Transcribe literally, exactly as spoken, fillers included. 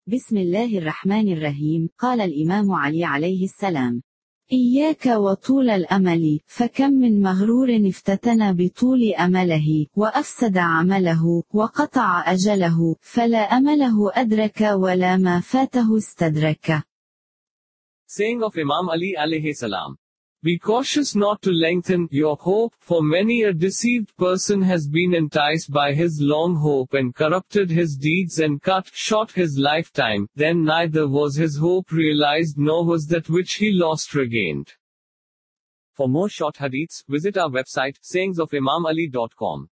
بسم الله الرحمن الرحيم. قال الإمام علي عليه السلام: إياك وطول الأمل، فكم من مغرور افتتن بطول أمله، وأفسد عمله، وقطع أجله، فلا أمله أدرك ولا ما فاته استدرك. Saying of Imam Ali alayhi salam. Be cautious not to lengthen your hope, for many a deceived person has been enticed by his long hope and corrupted his deeds and cut short his lifetime, then neither was his hope realized nor was that which he lost regained. For more short hadiths, visit our website sayings of imam ali dot com.